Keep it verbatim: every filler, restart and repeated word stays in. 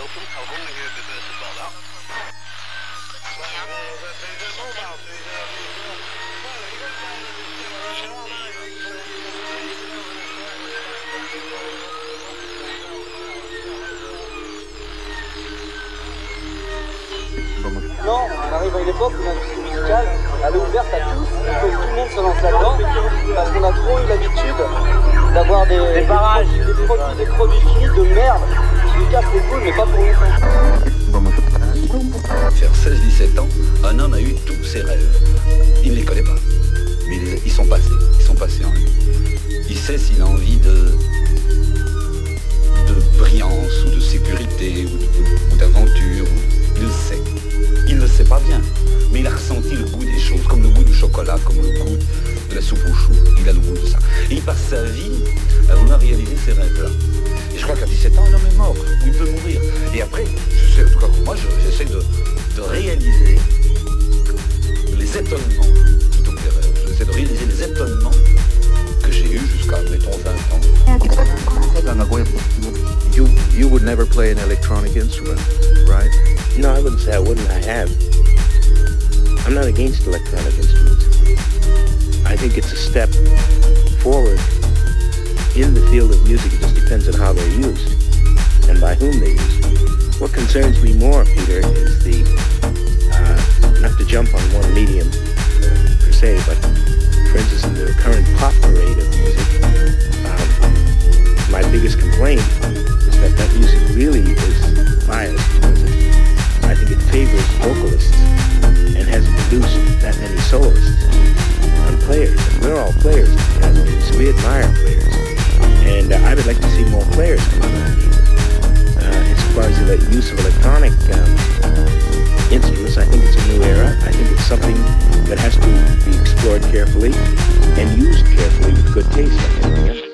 Non, on arrive à une époque où l'industrie musicale, elle est ouverte à tous, il faut que tout le monde se lance là-dedans, parce qu'on a trop eu l'habitude d'avoir des, des barrages, des, des produits, des produits finis de merde, qui nous cassent les couilles, mais pas pour longtemps. Vers seize dix-sept ans, un homme a eu tous ses rêves. Il ne les connaît pas, mais ils, ils sont passés, ils sont passés en lui. Il sait s'il a envie de, de brillance, ou de sécurité, ou, de, ou d'aventure, il le sait. Il ne le sait pas bien, mais il a ressenti le goût des choses, comme le goût du chocolat, comme le goût de la soupe aux choux. Il a le goût de ça. Et il passe sa vie à vouloir réaliser ces rêves-là. Et je crois qu'à dix-sept ans, l'homme est mort, ou il peut mourir. Et après, je sais, en tout cas pour moi, je, j'essaie de, de réaliser les étonnements, plutôt que les rêves. J'essaie de réaliser les étonnements que j'ai eus jusqu'à, mettons, vingt ans. You, you would never play an electronic instrument, right? No, I wouldn't say I wouldn't. I have. I'm not against electronic instruments. I think it's a step forward in the field of music. It just depends on how they're used and by whom they're used. What concerns me more, Peter, is the, uh, not to jump on one medium uh, per se, but for instance, in the current pop parade of music, um, my biggest complaint is that that music really is biased because it, I think it favors vocalists and hasn't produced that many soloists and players. And we're all players, so we admire players. And uh, I would like to see more players come out of music. Uh, as far as the use of electronic um, instruments, I think it's a new era. I think it's something that has to be explored carefully and used carefully with good taste, I think. Yeah?